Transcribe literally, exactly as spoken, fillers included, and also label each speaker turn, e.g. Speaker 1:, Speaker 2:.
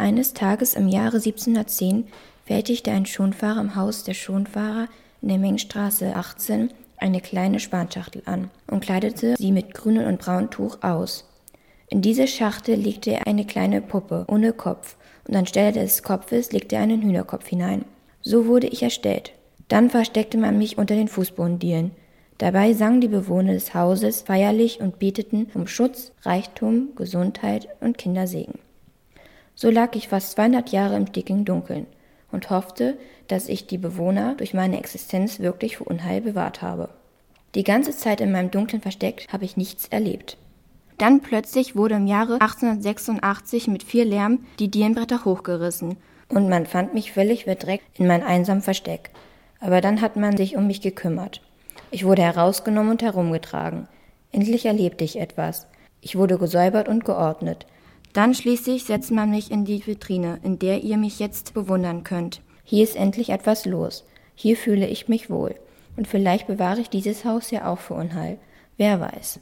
Speaker 1: Eines Tages im Jahre siebzehnhundertzehn fertigte ein Schonfahrer im Haus der Schonfahrer in der Mengstraße achtzehn eine kleine Spanschachtel an und kleidete sie mit grünem und braunem Tuch aus. In diese Schachtel legte er eine kleine Puppe ohne Kopf und anstelle des Kopfes legte er einen Hühnerkopf hinein. So wurde ich erstellt. Dann versteckte man mich unter den Fußbodendielen. Dabei sangen die Bewohner des Hauses feierlich und beteten um Schutz, Reichtum, Gesundheit und Kindersegen. So lag ich fast zweihundert Jahre im dicken Dunkeln und hoffte, dass ich die Bewohner durch meine Existenz wirklich vor Unheil bewahrt habe. Die ganze Zeit in meinem dunklen Versteck habe ich nichts erlebt. Dann plötzlich wurde im Jahre achtzehnhundertsechsundachtzig mit viel Lärm die Dielenbretter hochgerissen und man fand mich völlig verdreckt in meinem einsamen Versteck. Aber dann hat man sich um mich gekümmert. Ich wurde herausgenommen und herumgetragen. Endlich erlebte ich etwas. Ich wurde gesäubert und geordnet. Dann schließlich setzt man mich in die Vitrine, in der ihr mich jetzt bewundern könnt. Hier ist endlich etwas los. Hier fühle ich mich wohl. Und vielleicht bewahre ich dieses Haus ja auch vor Unheil. Wer weiß.